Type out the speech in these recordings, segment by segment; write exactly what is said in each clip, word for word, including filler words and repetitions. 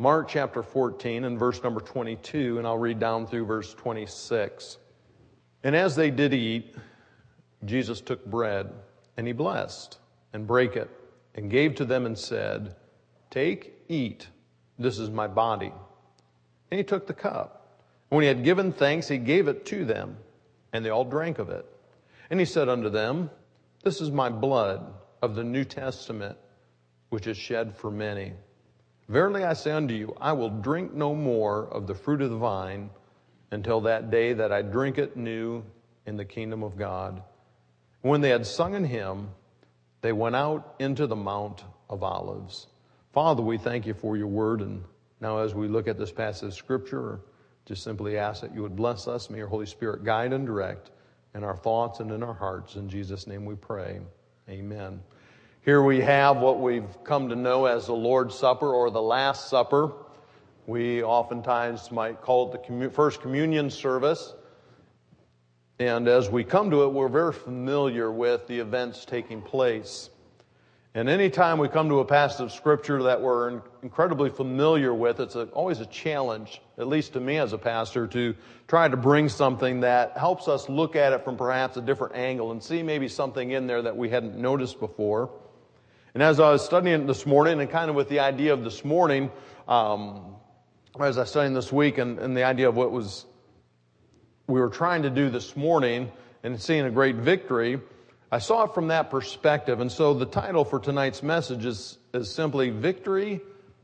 Mark chapter fourteen and verse number twenty-two, and I'll read down through verse twenty-six. And as they did eat, Jesus took bread, and he blessed, and brake it, and gave to them and said, "Take, eat, this is my body." And he took the cup. And when he had given thanks, he gave it to them, and they all drank of it. And he said unto them, "This is my blood of the New Testament, which is shed for many. Verily I say unto you, I will drink no more of the fruit of the vine until that day that I drink it new in the kingdom of God." When they had sung an hymn, they went out into the Mount of Olives. Father, we thank you for your word. And now as we look at this passage of Scripture, just simply ask that you would bless us. May your Holy Spirit guide and direct in our thoughts and in our hearts. In Jesus' name we pray. Amen. Here we have what we've come to know as the Lord's Supper or the Last Supper. We oftentimes might call it the commu- First Communion service. And as we come to it, we're very familiar with the events taking place. And anytime we come to a passage of Scripture that we're incredibly familiar with, it's a, always a challenge, at least to me as a pastor, to try to bring something that helps us look at it from perhaps a different angle and see maybe something in there that we hadn't noticed before. And as I was studying it this morning, and kind of with the idea of this morning, um, as I was studying this week, and, and the idea of what was we were trying to do this morning and seeing a great victory, I saw it from that perspective. And so the title for tonight's message is, is simply Victory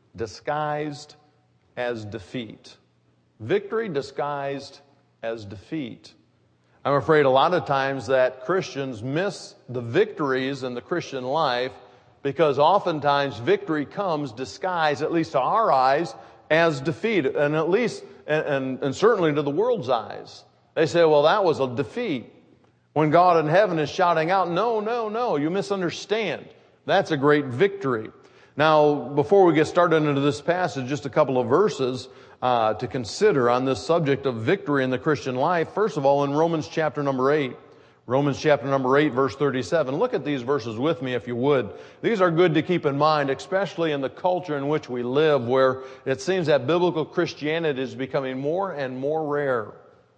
Disguised as Defeat. Victory disguised as defeat. I'm afraid a lot of times that Christians miss the victories in the Christian life because oftentimes victory comes disguised, at least to our eyes, as defeat, and at least, and, and, and certainly to the world's eyes. They say, well, that was a defeat. When God in heaven is shouting out, no, no, no, you misunderstand. That's a great victory. Now, before we get started into this passage, just a couple of verses uh, to consider on this subject of victory in the Christian life. First of all, in Romans chapter number eight. Romans chapter number eight, verse thirty-seven. Look at these verses with me if you would. These are good to keep in mind, especially in the culture in which we live, where it seems that biblical Christianity is becoming more and more rare.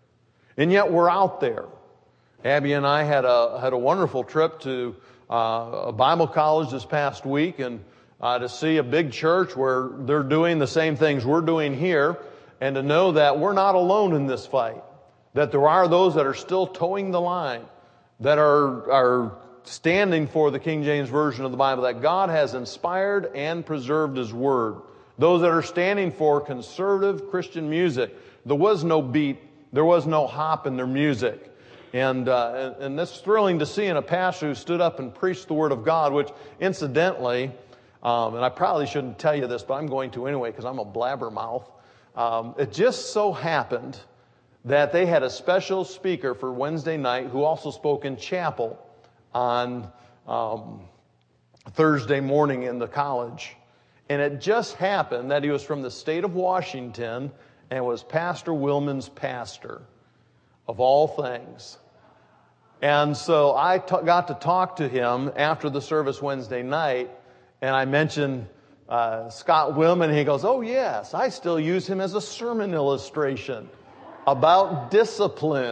And yet we're out there. Abby and I had a had a wonderful trip to uh, a Bible college this past week, and uh, to see a big church where they're doing the same things we're doing here, and to know that we're not alone in this fight. That there are those that are still towing the line, that are are standing for the King James Version of the Bible, that God has inspired and preserved His Word. Those that are standing for conservative Christian music. There was no beat. There was no hop in their music. And, uh, and, and that's thrilling to see in a pastor who stood up and preached the Word of God, which incidentally, um, and I probably shouldn't tell you this, but I'm going to anyway because I'm a blabbermouth. Um, it just so happened that they had a special speaker for Wednesday night who also spoke in chapel on um, Thursday morning in the college. And it just happened that he was from the state of Washington and was Pastor Willman's pastor, of all things. And so I t- got to talk to him after the service Wednesday night, and I mentioned uh, Scott Willman, and he goes, "Oh yes, I still use him as a sermon illustration about discipline."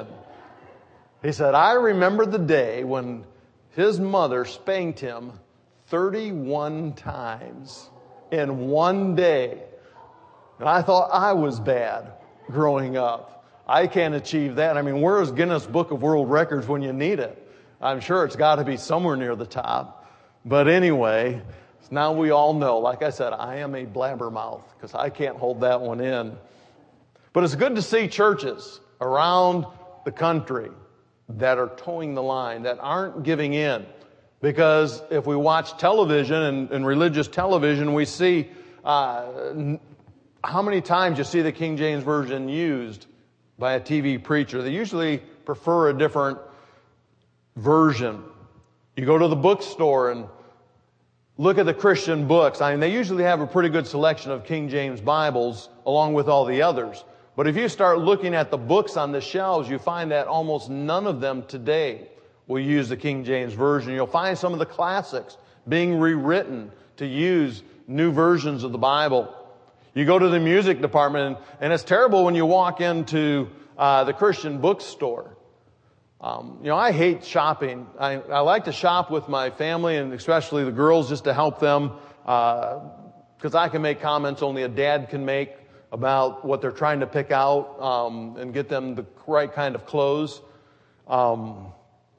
He said, "I remember the day when his mother spanked him thirty-one times in one day. And I thought I was bad growing up. I can't achieve that. I mean, where's Guinness Book of World Records when you need it? I'm sure it's got to be somewhere near the top." But anyway, now we all know, like I said, I am a blabbermouth because I can't hold that one in. But it's good to see churches around the country that are towing the line, that aren't giving in. Because if we watch television and, and religious television, we see uh, how many times you see the King James Version used by a T V preacher. They usually prefer a different version. You go to the bookstore and look at the Christian books. I mean, they usually have a pretty good selection of King James Bibles along with all the others. But if you start looking at the books on the shelves, you find that almost none of them today will use the King James Version. You'll find some of the classics being rewritten to use new versions of the Bible. You go to the music department, and, and it's terrible when you walk into uh, the Christian bookstore. Um, you know, I hate shopping. I, I like to shop with my family, and especially the girls, just to help them, because uh, I can make comments only a dad can make about what they're trying to pick out um, and get them the right kind of clothes. Um,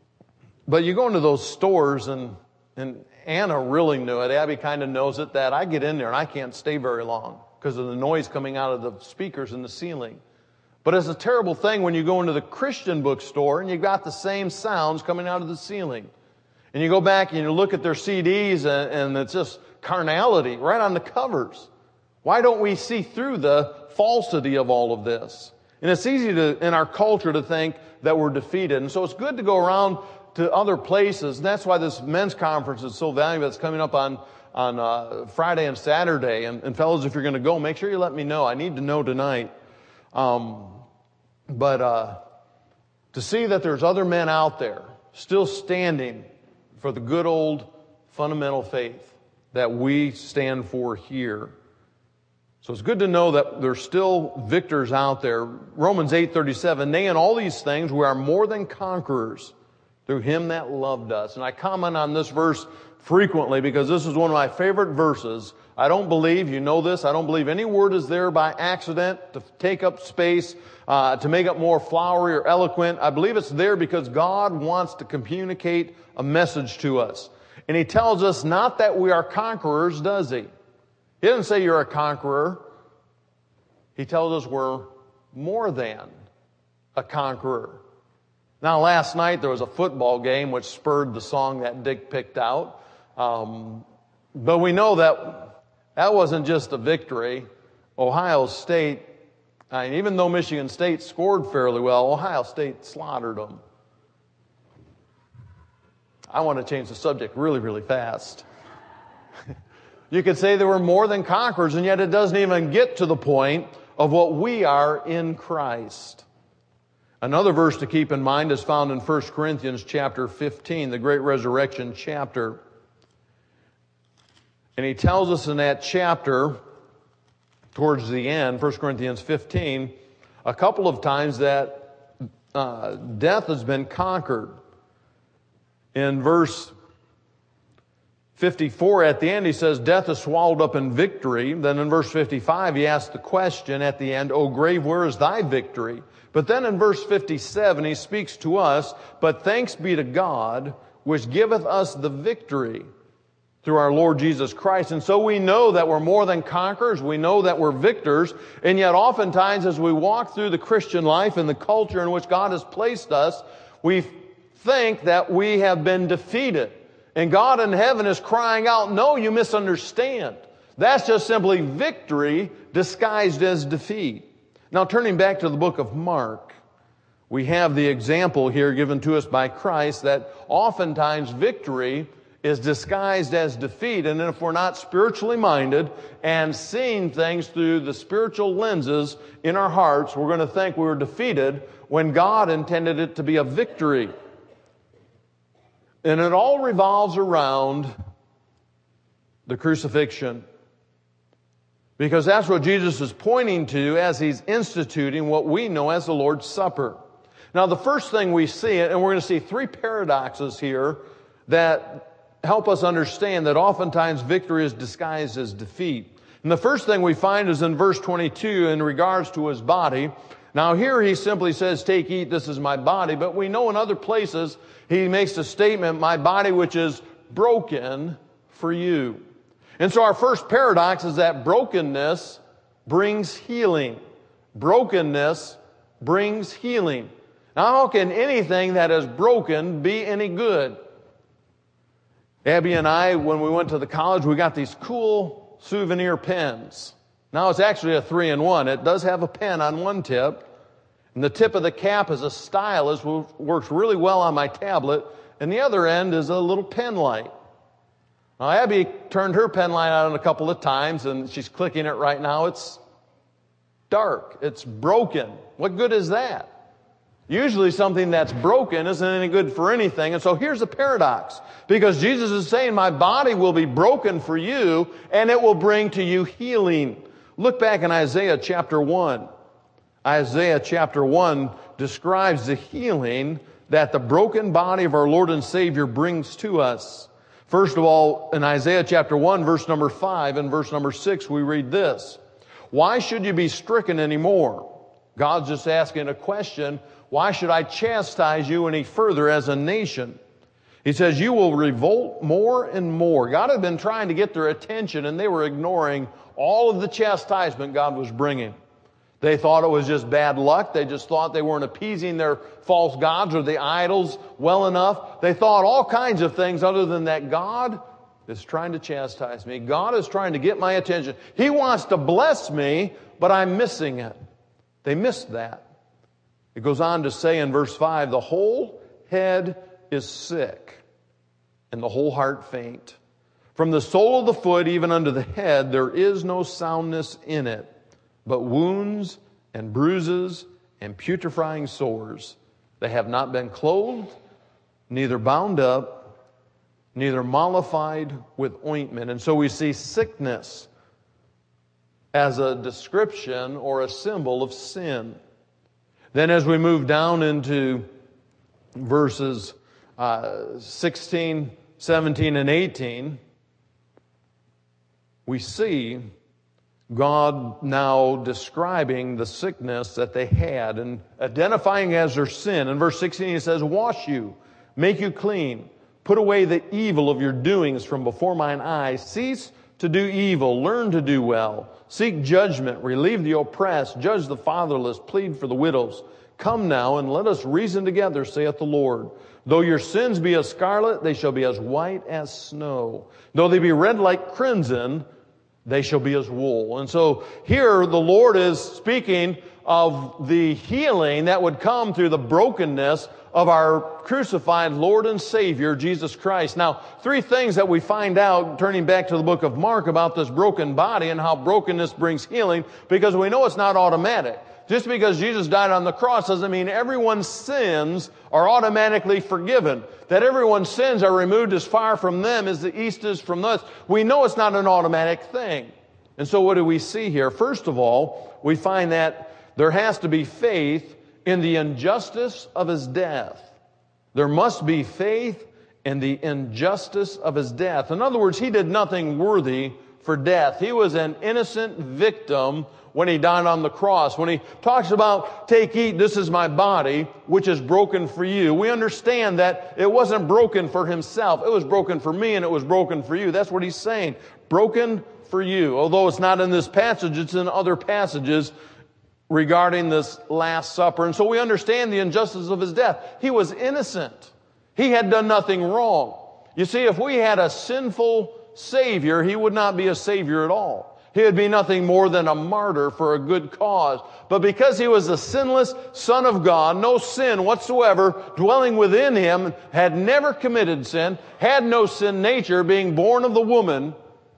but you go into those stores, and, and Anna really knew it. Abby kind of knows it, that I get in there and I can't stay very long because of the noise coming out of the speakers in the ceiling. But it's a terrible thing when you go into the Christian bookstore and you've got the same sounds coming out of the ceiling. And you go back and you look at their C Ds, and, and it's just carnality right on the covers. Why don't we see through the falsity of all of this? And it's easy to, in our culture, to think that we're defeated. And so it's good to go around to other places. And that's why this men's conference is so valuable. It's coming up on, on uh, Friday and Saturday. And, and fellows, if you're going to go, make sure you let me know. I need to know tonight. Um, but uh, to see that there's other men out there still standing for the good old fundamental faith that we stand for here. So it's good to know that there's still victors out there. Romans eight thirty-seven, nay, in all these things we are more than conquerors through him that loved us. And I comment on this verse frequently because this is one of my favorite verses. I don't believe, you know this, I don't believe any word is there by accident to take up space, uh, to make it more flowery or eloquent. I believe it's there because God wants to communicate a message to us. And he tells us not that we are conquerors, does he? He doesn't say you're a conqueror. He tells us we're more than a conqueror. Now, last night there was a football game which spurred the song that Dick picked out. Um, but we know that that wasn't just a victory. Ohio State, I mean, even though Michigan State scored fairly well, Ohio State slaughtered them. I want to change the subject really, really fast. You could say they were more than conquerors, and yet it doesn't even get to the point of what we are in Christ. Another verse to keep in mind is found in First Corinthians chapter fifteen, the great resurrection chapter. And he tells us in that chapter, towards the end, First Corinthians fifteen, a couple of times that uh, death has been conquered. In verse fifty-four, at the end, he says, death is swallowed up in victory. Then in verse fifty-five, he asks the question at the end, O grave, where is thy victory? But then in verse fifty-seven, he speaks to us, but thanks be to God, which giveth us the victory through our Lord Jesus Christ. And so we know that we're more than conquerors. We know that we're victors. And yet oftentimes as we walk through the Christian life and the culture in which God has placed us, we think that we have been defeated. And God in heaven is crying out, no, you misunderstand. That's just simply victory disguised as defeat. Now, turning back to the book of Mark, we have the example here given to us by Christ that oftentimes victory is disguised as defeat. And if we're not spiritually minded and seeing things through the spiritual lenses in our hearts, we're going to think we were defeated when God intended it to be a victory. And it all revolves around the crucifixion. Because that's what Jesus is pointing to as he's instituting what we know as the Lord's Supper. Now, the first thing we see, and we're going to see three paradoxes here that help us understand that oftentimes victory is disguised as defeat. And the first thing we find is in verse twenty-two in regards to his body. Now here he simply says, take, eat, this is my body. But we know in other places he makes a statement, my body which is broken for you. And so our first paradox is that brokenness brings healing. Brokenness brings healing. Now how can anything that is broken be any good? Abby and I, when we went to the college, we got these cool souvenir pens. Now it's actually a three-in-one. It does have a pen on one tip, and the tip of the cap is a stylus, which works really well on my tablet, and the other end is a little pen light. Now Abby turned her pen light on a couple of times, and she's clicking it right now. It's dark. It's broken. What good is that? Usually something that's broken isn't any good for anything. And so here's the paradox. Because Jesus is saying, my body will be broken for you, and it will bring to you healing. Look back in Isaiah chapter one. Isaiah chapter one describes the healing that the broken body of our Lord and Savior brings to us. First of all, in Isaiah chapter one, verse number five and verse number six, we read this. Why should you be stricken anymore? God's just asking a question. Why should I chastise you any further as a nation? He says, you will revolt more and more. God had been trying to get their attention, and they were ignoring all of the chastisement God was bringing. They thought it was just bad luck. They just thought they weren't appeasing their false gods or the idols well enough. They thought all kinds of things other than that God is trying to chastise me. God is trying to get my attention. He wants to bless me, but I'm missing it. They missed that. It goes on to say in verse five, the whole head is sick and the whole heart faint. From the sole of the foot even unto the head, there is no soundness in it, but wounds and bruises and putrefying sores. They have not been clothed, neither bound up, neither mollified with ointment. And so we see sickness as a description or a symbol of sin. Then as we move down into verses uh, sixteen, seventeen, and eighteen, we see God now describing the sickness that they had and identifying as their sin. In verse sixteen, he says, wash you, make you clean, put away the evil of your doings from before mine eyes, cease to do evil, learn to do well, seek judgment, relieve the oppressed, judge the fatherless, plead for the widows. Come now and let us reason together, saith the Lord. Though your sins be as scarlet, they shall be as white as snow. Though they be red like crimson, they shall be as wool. And so here the Lord is speaking of the healing that would come through the brokenness of our crucified Lord and Savior, Jesus Christ. Now, three things that we find out, turning back to the book of Mark, about this broken body and how brokenness brings healing, because we know it's not automatic. Just because Jesus died on the cross doesn't mean everyone's sins are automatically forgiven. That everyone's sins are removed as far from them as the east is from us. We know it's not an automatic thing. And so what do we see here? First of all, we find that there has to be faith in the injustice of his death. There must be faith in the injustice of his death. In other words, he did nothing worthy for death. He was an innocent victim when he died on the cross. When he talks about, take, eat, this is my body, which is broken for you, we understand that it wasn't broken for himself. It was broken for me, and it was broken for you. That's what he's saying. Broken for you. Although it's not in this passage, it's in other passages regarding this Last Supper. And so we understand the injustice of his death. He was innocent. He had done nothing wrong. You see, if we had a sinful Savior, he would not be a Savior at all. He would be nothing more than a martyr for a good cause. But because he was the sinless Son of God, no sin whatsoever dwelling within him, had never committed sin, had no sin nature, being born of the woman,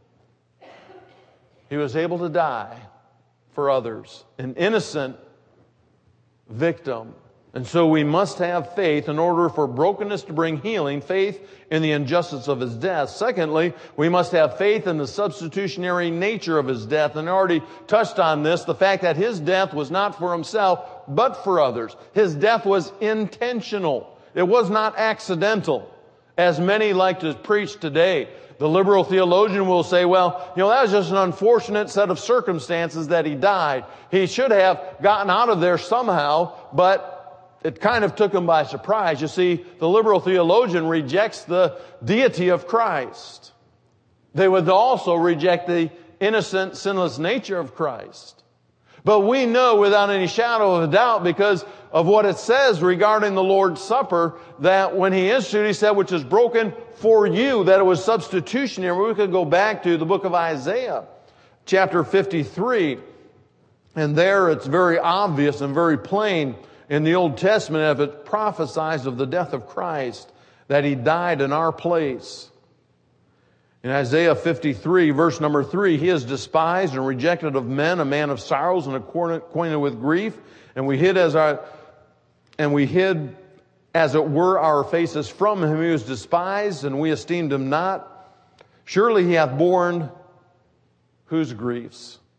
he was able to die for others, an innocent victim. And so we must have faith in order for brokenness to bring healing, faith in the injustice of his death. Secondly, we must have faith in the substitutionary nature of his death. And I already touched on this, the fact that his death was not for himself, but for others. His death was intentional. It was not accidental, as many like to preach today. The liberal theologian will say, well, you know, that was just an unfortunate set of circumstances that he died. He should have gotten out of there somehow, but it kind of took him by surprise. You see, the liberal theologian rejects the deity of Christ. They would also reject the innocent, sinless nature of Christ. But we know without any shadow of a doubt, because of what it says regarding the Lord's Supper, that when he instituted, he said, which is broken for you, that it was substitutionary. We could go back to the book of Isaiah, chapter fifty-three. And there it's very obvious and very plain in the Old Testament, as it prophesies of the death of Christ, that he died in our place. In Isaiah fifty-three, verse number three, he is despised and rejected of men, a man of sorrows and acquainted with grief, and we hid as our, and we hid as it were our faces from him. He was despised, and we esteemed him not. Surely he hath borne whose griefs?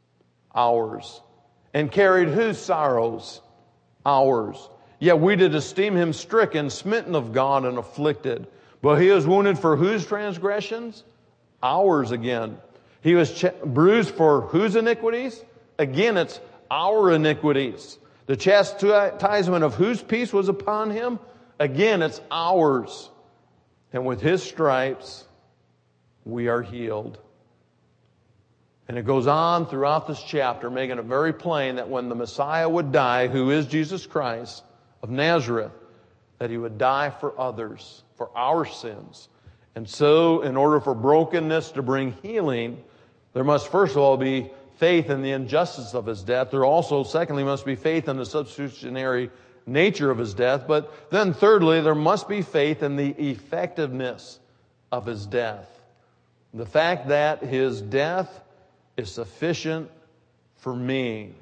Ours. And carried whose sorrows? Ours. Yet we did esteem him stricken, smitten of God, and afflicted. But he was wounded for whose transgressions? Ours again. He was ch- bruised for whose iniquities? Again, it's our iniquities. The chastisement of whose peace was upon him? Again, it's ours. And with his stripes, we are healed. And it goes on throughout this chapter, making it very plain that when the Messiah would die, who is Jesus Christ of Nazareth, that he would die for others, for our sins. And so, in order for brokenness to bring healing, there must first of all be faith in the injustice of his death. There also, secondly, must be faith in the substitutionary nature of his death. But then thirdly, there must be faith in the effectiveness of his death. The fact that his death is sufficient for me.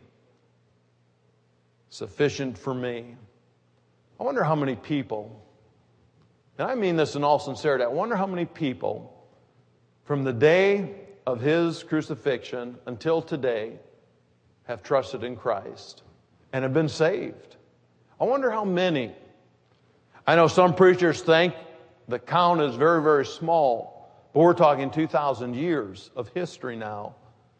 Sufficient for me. I wonder how many people, and I mean this in all sincerity, I wonder how many people from the day of his crucifixion until today have trusted in Christ and have been saved. I wonder how many. I know some preachers think the count is very, very small, but we're talking two thousand years of history now.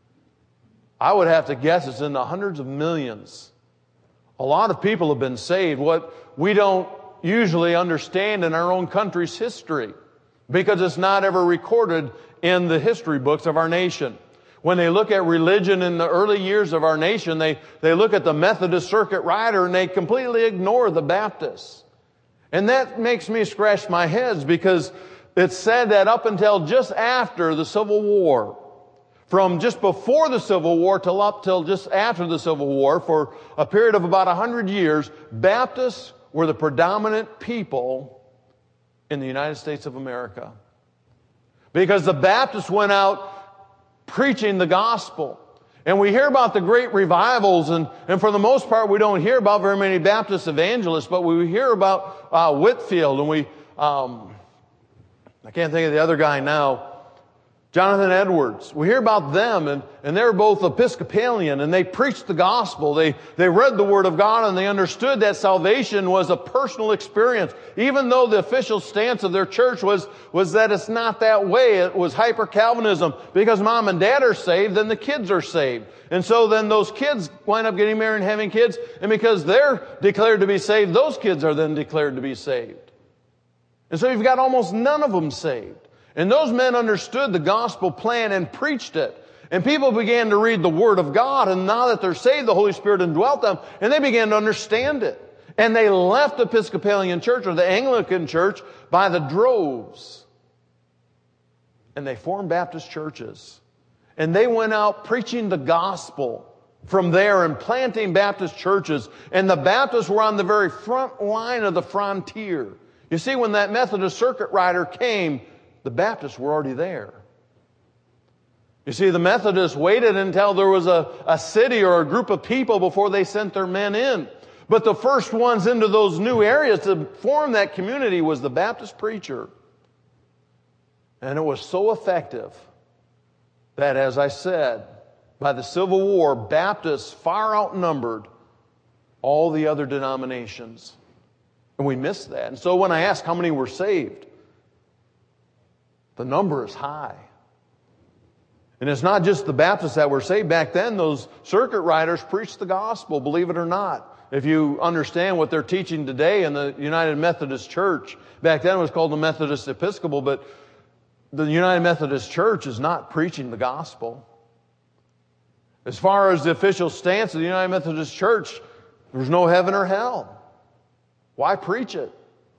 I would have to guess it's in the hundreds of millions. A lot of people have been saved. What we don't usually understand in our own country's history, because it's not ever recorded in the history books of our nation. When they look at religion in the early years of our nation, they, they look at the Methodist Circuit Rider and they completely ignore the Baptists. And that makes me scratch my head, because it's said that up until just after the Civil War, from just before the Civil War till up till just after the Civil War, for a period of about a hundred years, Baptists were the predominant people in the United States of America. Because the Baptists went out preaching the gospel. And we hear about the great revivals, and, and for the most part we don't hear about very many Baptist evangelists, but we hear about uh, Whitefield, and we, um, I can't think of the other guy now, Jonathan Edwards. We hear about them, and, and they're both Episcopalian, and they preached the gospel. They, they read the Word of God, and they understood that salvation was a personal experience. Even though the official stance of their church was, was that it's not that way. It was hyper-Calvinism. Because mom and dad are saved, then the kids are saved. And so then those kids wind up getting married and having kids, and because they're declared to be saved, those kids are then declared to be saved. And so you've got almost none of them saved. And those men understood the gospel plan and preached it. And people began to read the Word of God. And now that they're saved, the Holy Spirit indwelt them. And they began to understand it. And they left the Episcopalian church or the Anglican church by the droves. And they formed Baptist churches. And they went out preaching the gospel from there and planting Baptist churches. And the Baptists were on the very front line of the frontier. You see, when that Methodist Circuit Rider came, the Baptists were already there. You see, the Methodists waited until there was a, a city or a group of people before they sent their men in. But the first ones into those new areas to form that community was the Baptist preacher. And it was so effective that, as I said, by the Civil War, Baptists far outnumbered all the other denominations. And we missed that. And so when I ask how many were saved, the number is high. And it's not just the Baptists that were saved. Back then, those circuit riders preached the gospel, believe it or not. If you understand what they're teaching today in the United Methodist Church, back then it was called the Methodist Episcopal, but the United Methodist Church is not preaching the gospel. As far as the official stance of the United Methodist Church, there's no heaven or hell. Why preach it?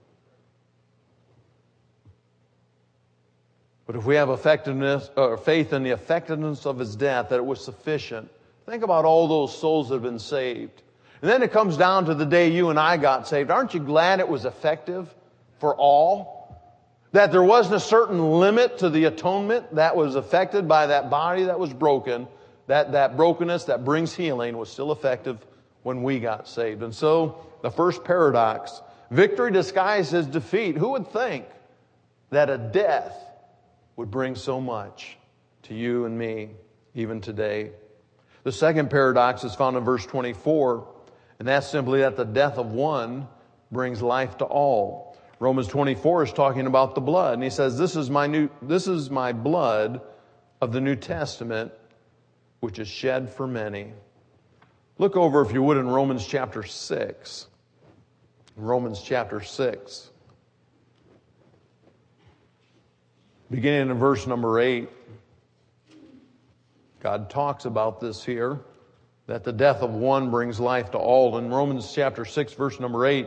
But if we have effectiveness or faith in the effectiveness of his death, that it was sufficient, think about all those souls that have been saved. And then it comes down to the day you and I got saved. Aren't you glad it was effective for all? That there wasn't a certain limit to the atonement that was affected by that body that was broken. That, that brokenness that brings healing was still effective when we got saved. And so, the first paradox, victory disguised as defeat. Who would think that a death would bring so much to you and me even today? The second paradox is found in verse twenty-four, and that's simply that the death of one brings life to all. Romans twenty-four is talking about the blood, and he says, this is my new, this is my blood of the New Testament, which is shed for many. Look over, if you would, in Romans chapter six. Romans chapter six. Beginning in verse number eight. God talks about this here, that the death of one brings life to all. In Romans chapter six, verse number eight,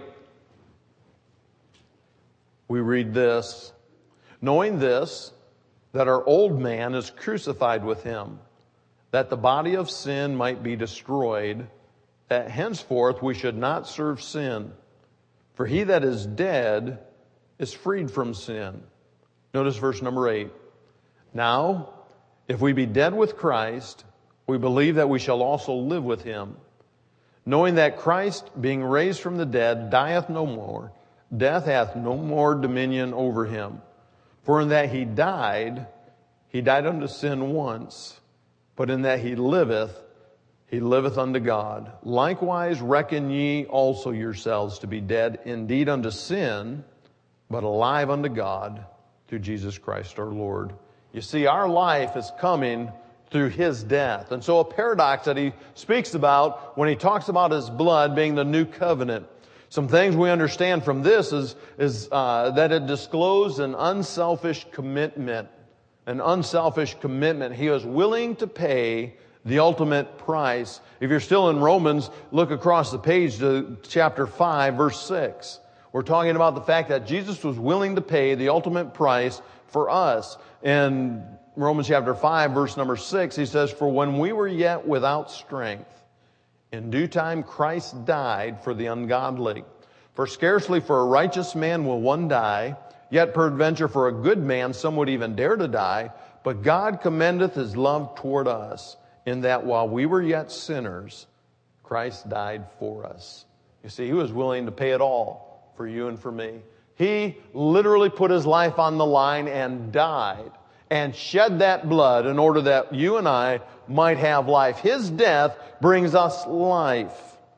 we read this, knowing this, that our old man is crucified with him, that the body of sin might be destroyed, that henceforth we should not serve sin. For he that is dead is freed from sin. Notice verse number eight. Now, if we be dead with Christ, we believe that we shall also live with him, knowing that Christ, being raised from the dead, dieth no more. Death hath no more dominion over him. For in that he died, he died unto sin once, but in that he liveth, he liveth unto God. Likewise reckon ye also yourselves to be dead indeed unto sin, but alive unto God through Jesus Christ our Lord. You see, our life is coming through his death. And so a paradox that he speaks about when he talks about his blood being the new covenant. Some things we understand from this is, is uh, that it disclosed an unselfish commitment. An unselfish commitment. He was willing to pay the ultimate price. If you're still in Romans, look across the page to chapter five, verse six. We're talking about the fact that Jesus was willing to pay the ultimate price for us. In Romans chapter five, verse number six, he says, for when we were yet without strength, in due time Christ died for the ungodly. For scarcely for a righteous man will one die, yet peradventure for a good man some would even dare to die. But God commendeth his love toward us, in that while we were yet sinners, Christ died for us. You see, he was willing to pay it all for you and for me. He literally put his life on the line and died and shed that blood in order that you and I might have life. His death brings us life.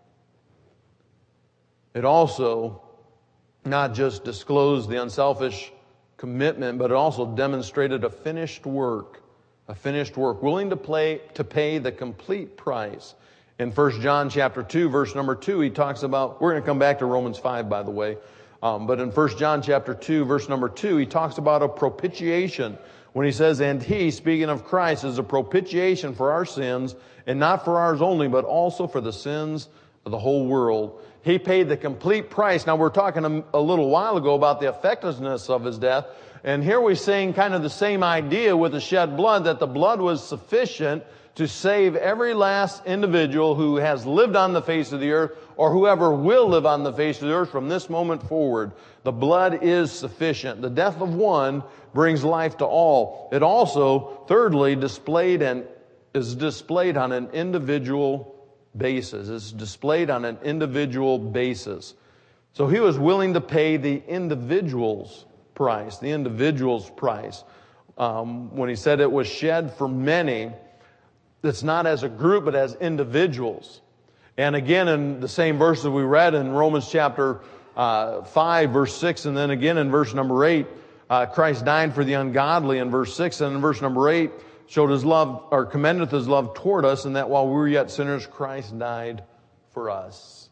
It also not just disclosed the unselfish commitment, but it also demonstrated a finished work. A finished work, willing to play, to pay the complete price. In First John chapter two, verse number two, he talks about, we're going to come back to Romans five, by the way. Um, but in First John chapter two, verse number two, he talks about a propitiation. When he says, and he, speaking of Christ, is a propitiation for our sins, and not for ours only, but also for the sins of the whole world. He paid the complete price. Now, we're talking a, a little while ago about the effectiveness of his death. And here we're saying kind of the same idea with the shed blood, that the blood was sufficient to save every last individual who has lived on the face of the earth, or whoever will live on the face of the earth from this moment forward. The blood is sufficient. The death of one brings life to all. It also, thirdly, displayed and is displayed on an individual basis. It's displayed on an individual basis. So he was willing to pay the individual's price, the individual's price. Um, when he said it was shed for many, it's not as a group, but as individuals. And again, in the same verse that we read in Romans chapter uh, five, verse six, and then again in verse number eight, uh, Christ died for the ungodly in verse six, and in verse number eight, showed his love, or commendeth his love toward us, and that while we were yet sinners, Christ died for us.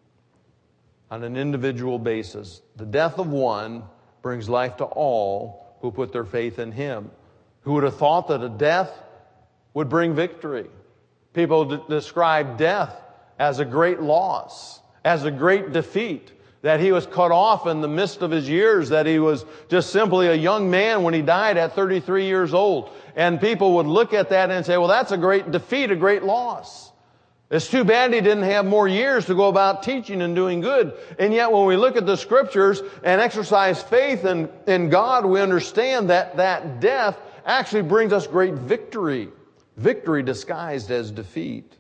On an individual basis, the death of one brings life to all who put their faith in him. Who would have thought that a death would bring victory? People d- describe death as a great loss, as a great defeat, that he was cut off in the midst of his years, that he was just simply a young man when he died at thirty-three years old. And people would look at that and say, well, that's a great defeat, a great loss. It's too bad he didn't have more years to go about teaching and doing good. And yet when we look at the scriptures and exercise faith in, in God, we understand that that death actually brings us great victory. Victory disguised as defeat.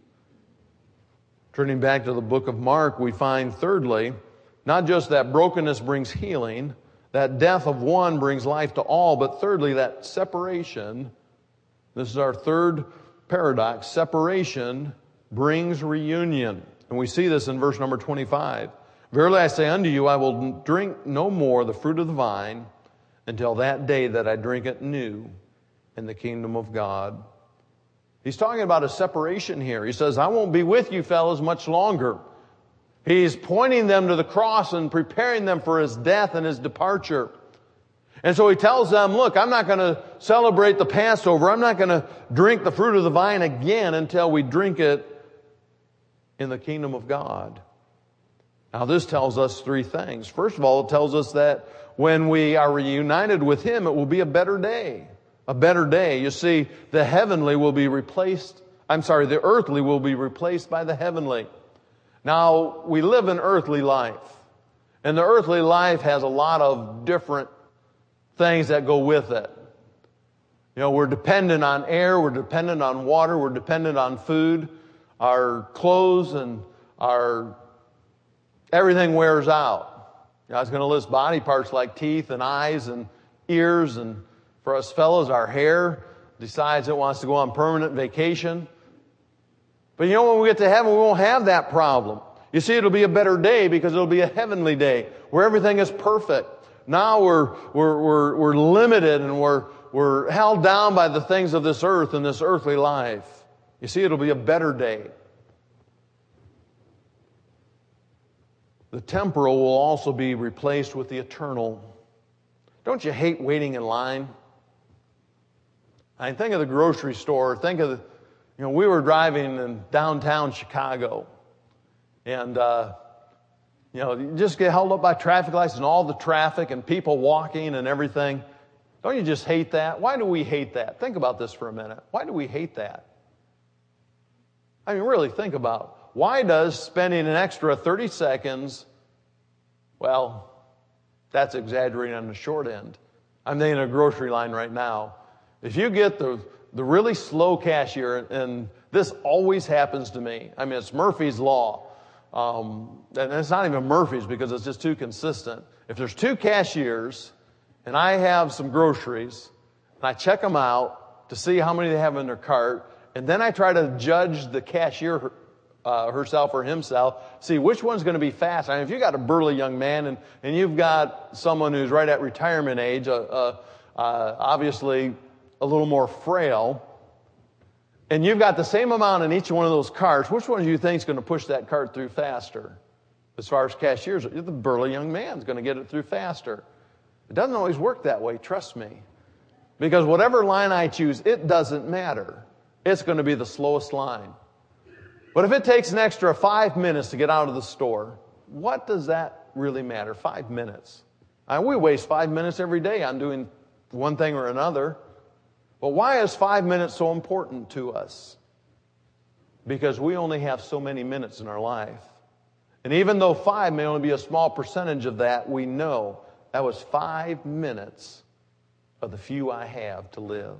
Turning back to the book of Mark, we find thirdly, not just that brokenness brings healing, that death of one brings life to all, but thirdly, that separation. This is our third paradox. Separation brings reunion. And we see this in verse number twenty-five. Verily I say unto you, I will drink no more the fruit of the vine until that day that I drink it new in the kingdom of God. He's talking about a separation here. He says, I won't be with you fellas much longer. He's pointing them to the cross and preparing them for his death and his departure. And so he tells them, look, I'm not going to celebrate the Passover. I'm not going to drink the fruit of the vine again until we drink it in the kingdom of God. Now this tells us three things. First of all, it tells us that when we are reunited with him, it will be a better day. A better day. You see, the heavenly will be replaced, I'm sorry, the earthly will be replaced by the heavenly. Now, we live an earthly life. And the earthly life has a lot of different things that go with it. You know, we're dependent on air, we're dependent on water, we're dependent on food. Our clothes and our everything wears out. You know, I was going to list body parts like teeth and eyes and ears, and for us fellows, our hair decides it wants to go on permanent vacation. But you know, when we get to heaven, we won't have that problem. You see, it'll be a better day because it'll be a heavenly day where everything is perfect. Now we're, we're, we're, we're limited and we're, we're held down by the things of this earth and this earthly life. You see, it'll be a better day. The temporal will also be replaced with the eternal. Don't you hate waiting in line? I mean, think of the grocery store. Think of the, you know, we were driving in downtown Chicago. And, uh, you know, you just get held up by traffic lights and all the traffic and people walking and everything. Don't you just hate that? Why do we hate that? Think about this for a minute. Why do we hate that? I mean, really think about, why does spending an extra thirty seconds, well, that's exaggerating on the short end. I'm thinking of a grocery line right now. If you get the, the really slow cashier, and this always happens to me. I mean, it's Murphy's Law. Um, and it's not even Murphy's because it's just too consistent. If there's two cashiers and I have some groceries and I check them out to see how many they have in their cart, and then I try to judge the cashier uh, herself or himself, see which one's going to be fast. I mean, if you've got a burly young man and, and you've got someone who's right at retirement age, uh, uh, uh, obviously a little more frail, and you've got the same amount in each one of those carts, which one do you think is going to push that cart through faster? As far as cashiers, the burly young man's going to get it through faster. It doesn't always work that way, trust me. Because whatever line I choose, it doesn't matter. It's going to be the slowest line. But if it takes an extra five minutes to get out of the store, what does that really matter? Five minutes. I mean, we waste five minutes every day on doing one thing or another. But why is five minutes so important to us? Because we only have so many minutes in our life. And even though five may only be a small percentage of that, we know that was five minutes of the few I have to live.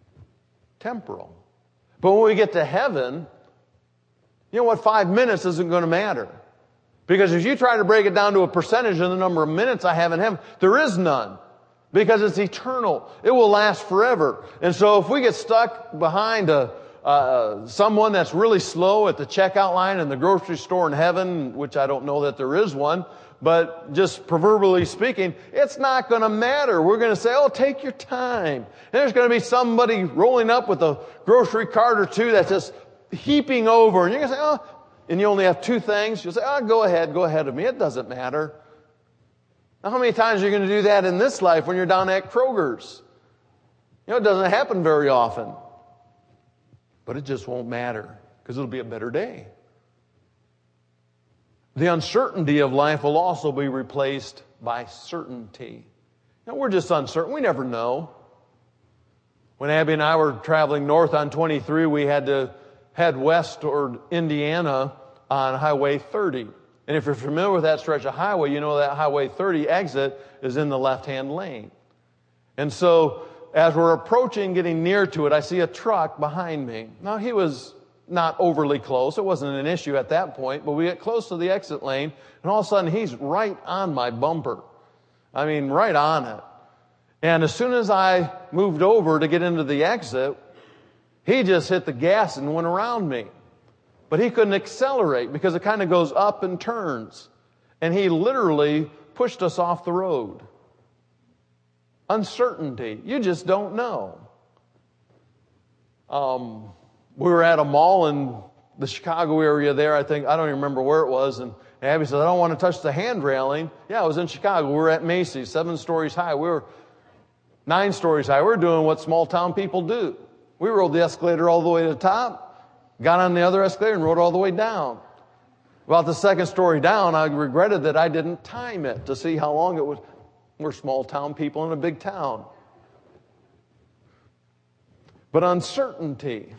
Temporal. But when we get to heaven, you know what? Five minutes isn't going to matter. Because if you try to break it down to a percentage of the number of minutes I have in heaven, there is none. Because it's eternal. It will last forever. And so if we get stuck behind a, uh, someone that's really slow at the checkout line in the grocery store in heaven, which I don't know that there is one, but just proverbially speaking, it's not going to matter. We're going to say, oh, take your time. And there's going to be somebody rolling up with a grocery cart or two that's just heaping over. And you're going to say, oh, and you only have two things. You'll say, oh, go ahead, go ahead of me. It doesn't matter. Now, how many times are you going to do that in this life when you're down at Kroger's? You know, it doesn't happen very often. But it just won't matter because it'll be a better day. The uncertainty of life will also be replaced by certainty. Now, we're just uncertain. We never know. When Abby and I were traveling north on twenty-three, we had to head west toward Indiana on Highway thirty. And if you're familiar with that stretch of highway, you know that Highway thirty exit is in the left-hand lane. And so as we're approaching, getting near to it, I see a truck behind me. Now, he was not overly close. It wasn't an issue at that point, but we get close to the exit lane, and all of a sudden, he's right on my bumper. I mean, right on it. And as soon as I moved over to get into the exit, He just hit the gas and went around me. But he couldn't accelerate because it kind of goes up and turns. And he literally pushed us off the road. Uncertainty. You just don't know. Um, we were at a mall in the Chicago area there. I think, I don't even remember where it was. And Abby said, I don't want to touch the hand railing. Yeah, I was in Chicago. We were at Macy's, seven stories high. We were nine stories high. We were doing what small town people do. We rode the escalator all the way to the top, got on the other escalator and rode all the way down. About the second story down, I regretted that I didn't time it to see how long it was. We're small town people in a big town. But uncertainty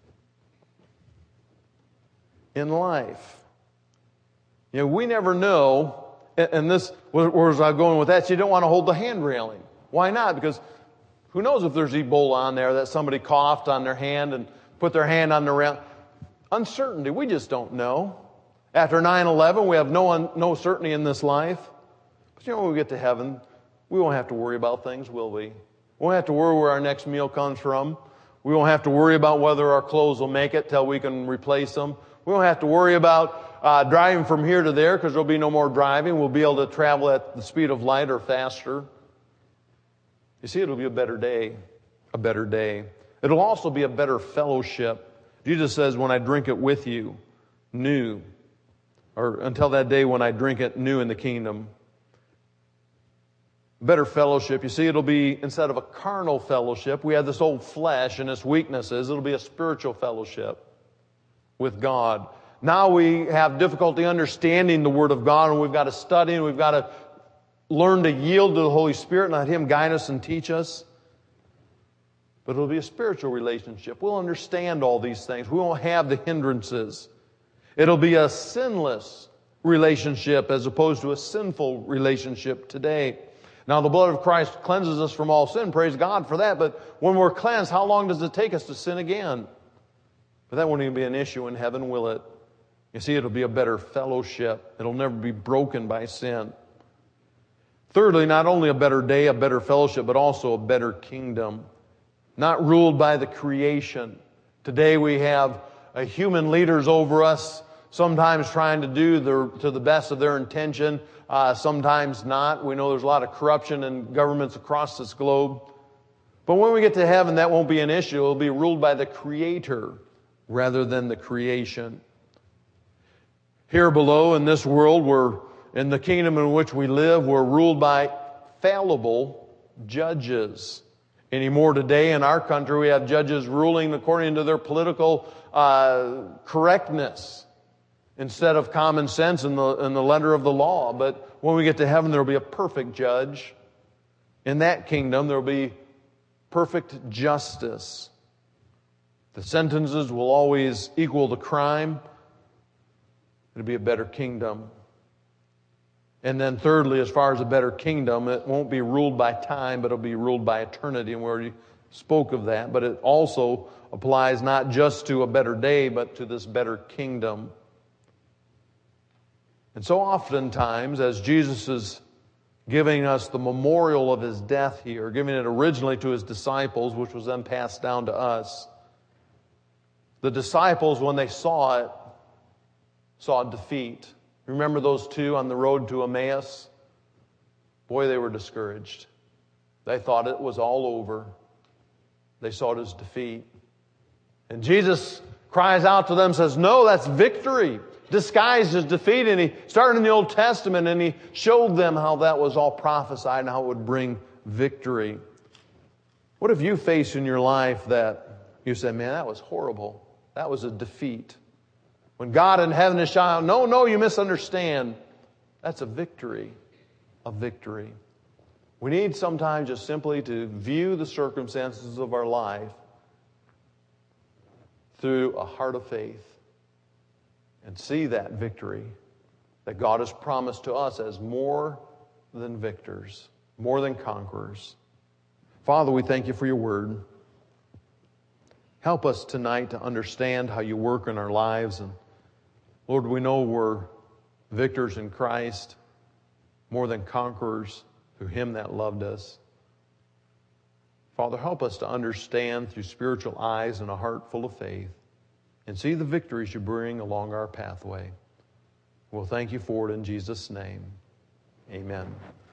in life. You know, we never know, and this, where was I going with that? So you don't want to hold the hand railing. Why not? Because who knows if there's Ebola on there, that somebody coughed on their hand and put their hand on the rail. Uncertainty, we just don't know. After nine eleven, we have no un, no certainty in this life. But you know, when we get to heaven, we won't have to worry about things, will we? We won't have to worry where our next meal comes from. We won't have to worry about whether our clothes will make it till we can replace them. We won't have to worry about uh, driving from here to there because there'll be no more driving. We'll be able to travel at the speed of light or faster. You see, it'll be a better day, a better day. It'll also be a better fellowship. Jesus says, when I drink it with you, new, or until that day when I drink it new in the kingdom. Better fellowship. You see, it'll be, instead of a carnal fellowship, we have this old flesh and its weaknesses. It'll be a spiritual fellowship with God. Now we have difficulty understanding the Word of God, and we've got to study, and we've got to learn to yield to the Holy Spirit and let Him guide us and teach us. But it'll be a spiritual relationship. We'll understand all these things. We won't have the hindrances. It'll be a sinless relationship as opposed to a sinful relationship today. Now, the blood of Christ cleanses us from all sin. Praise God for that. But when we're cleansed, how long does it take us to sin again? But that won't even be an issue in heaven, will it? You see, it'll be a better fellowship. It'll never be broken by sin. Thirdly, not only a better day, a better fellowship, but also a better kingdom. Not ruled by the creation. Today we have uh, human leaders over us, sometimes trying to do their, to the best of their intention, uh, sometimes not. We know there's a lot of corruption in governments across this globe. But when we get to heaven, that won't be an issue. It'll be ruled by the Creator rather than the creation. Here below in this world, we're in the kingdom in which we live, we're ruled by fallible judges. Anymore today in our country, we have judges ruling according to their political uh, correctness instead of common sense in the, in the letter of the law. But when we get to heaven, there will be a perfect judge. In that kingdom, there will be perfect justice. The sentences will always equal the crime. It'll be a better kingdom. And then thirdly, as far as a better kingdom, it won't be ruled by time, but it'll be ruled by eternity. And we already spoke of that. But it also applies not just to a better day, but to this better kingdom. And so oftentimes, as Jesus is giving us the memorial of His death here, giving it originally to His disciples, which was then passed down to us, the disciples, when they saw it, saw defeat. Remember those two on the road to Emmaus? Boy, they were discouraged. They thought it was all over. They saw it as defeat. And Jesus cries out to them, says, no, that's victory, disguised as defeat. And He started in the Old Testament and He showed them how that was all prophesied and how it would bring victory. What have you faced in your life that you say, man, that was horrible. That was a defeat. When God in heaven is shouting, no, no, you misunderstand. That's a victory, a victory. We need sometimes just simply to view the circumstances of our life through a heart of faith and see that victory that God has promised to us as more than victors, more than conquerors. Father, we thank You for Your word. Help us tonight to understand how You work in our lives. And Lord, we know we're victors in Christ, more than conquerors through Him that loved us. Father, help us to understand through spiritual eyes and a heart full of faith and see the victories you bring along our pathway. We'll thank you for it in Jesus' name. Amen.